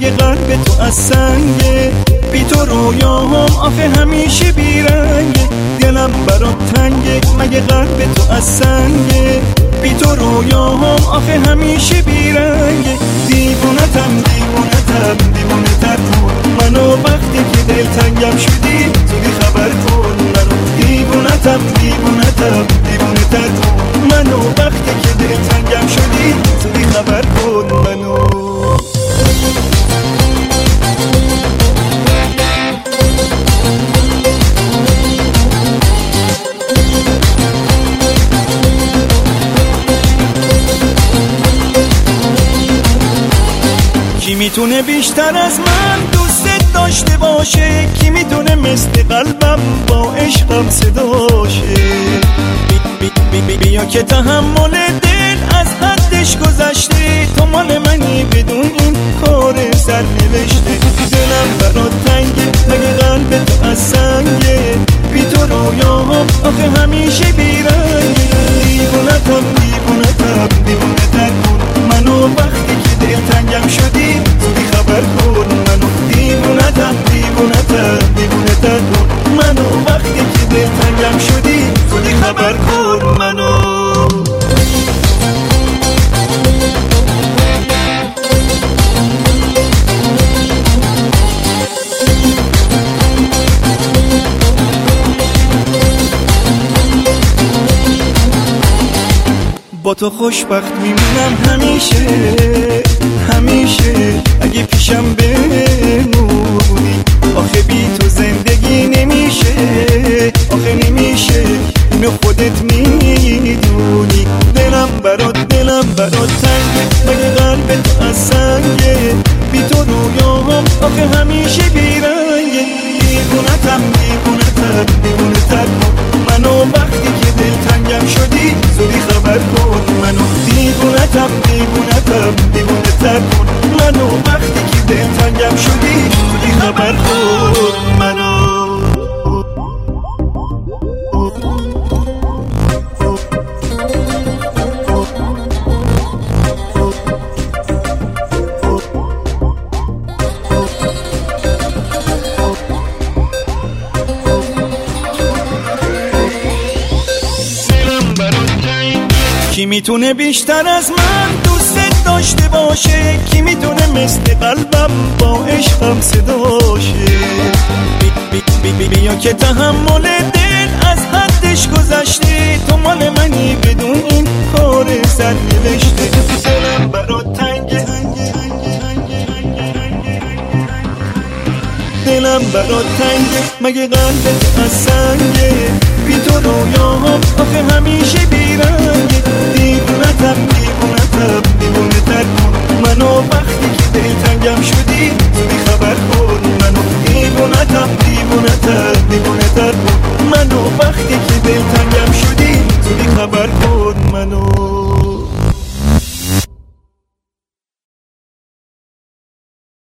مگه قلب تو از سنگه؟ بی تو رویاهم آخه همیشه بیرنگه. دلم برات تنگه مگه قلب تو از سنگه؟ بی تو رویاهم آخه همیشه بیرنگه. دیوونتم دیوونتم دیوونه تر کن منو، وقتی که دلتنگم شدی زودی خبر کن منو. دیوونتم دیوونتم دیوونه تر کن منو، وقتی که دلتنگم شدی زودی خبر کن منو. کی میتونه بیشتر از من دوست داشته باشه؟ کی میتونه مثل قلبم با عشقم صداشه؟ بیا که تحمل دل از حدش گذشته، تو مال منی بدون این کار سر نوشته. دلم برات تنگه مگه قلب تو از سنگه؟ بی تو رویاهم آخه همیشه بیرنگه. دیوونتم دیوونتم دیوونه تر کن منو، وقتی که دلتنگم شدی زودی خبر کن منو. دیوونتم دیوونتم دیوونه تر کن منو، وقتی که دلتنگم شدی زودی خبر کن منو. با تو خوشبخت میمونم همیشه همیشه، اگه پیشم بمونی. آخه بی تو زندگی نمیشه آخه نمیشه، اینو خودت میدونی. دلم برات تنگه مگه قلب تو از سنگه؟ بی تو رویاهم آخه همیشه بیرنگه. دیوونتم دیوونتم دیوونه تر کن منو، وقتی که دلتنگم شدی زودی خبر کن منو. دیوونتم دیوونتم دیوونه تر کن منو، وقتی که دلتنگم شدی زودی خبر کن منو. کی میتونه بیشتر از من دوست داشته باشه؟ کی میتونه مثل قلبم با عشقم صداشه؟ بیا که تحمل دل از حدش گذشته، تو مال منی بدون این کار سر نوشته. دلم برات تنگه دلم برات تنگه مگه قلبت از سنگه؟ بی تو رویاهم آخه همیشه بیرنگه. دیوونتم دیوونتم دیوونه تر کن منو، وقتی که دلتنگم شدی زودی خبر کن منو. دیوونتم دیوونتم دیوونه تر کن منو، وقتی که دلتنگم